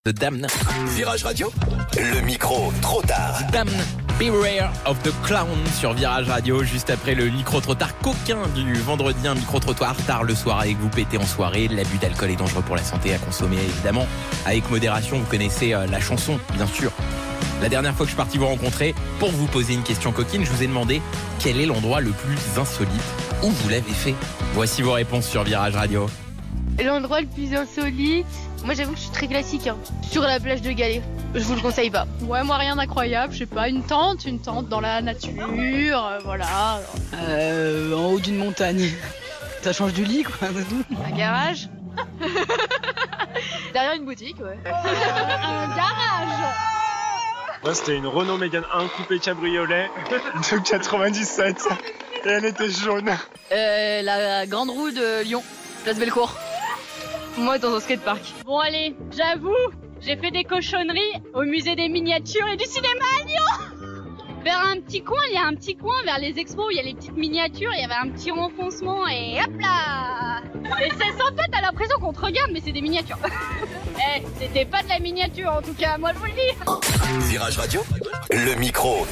de Damn. Virage Radio, le micro trop tard. Damn, Beware of the Clown sur Virage Radio, juste après le micro trottoir coquin du vendredi, un micro trottoir tard le soir avec vous péter en soirée. L'abus d'alcool est dangereux pour la santé, à consommer évidemment avec modération. Vous connaissez la chanson, bien sûr. La dernière fois que je suis parti vous rencontrer pour vous poser une question coquine, je vous ai demandé quel est l'endroit le plus insolite où vous l'avez fait. Voici vos réponses sur Virage Radio. L'endroit le plus insolite, moi j'avoue que je suis très classique, sur la plage de Galets. Je vous le conseille pas. Ouais, moi rien d'incroyable, je sais pas, une tente dans la nature, voilà. En haut d'une montagne. Ça change du lit, quoi. Un garage. Derrière une boutique, ouais. Un garage. Moi, c'était une Renault Mégane 1 coupé cabriolet de 97 et elle était jaune. La grande roue de Lyon, place Bellecour. Moi dans un skatepark. Bon allez, j'avoue, j'ai fait des cochonneries au musée des miniatures et du cinéma à Lyon. Vers un petit coin, il y a un petit coin vers les expos, il y a les petites miniatures, il y avait un petit renfoncement et hop là. Et c'est sympa, t'as l'impression qu'on te regarde, mais c'est des miniatures. C'était pas de la miniature en tout cas, moi je vous le dis. Virage Radio, le micro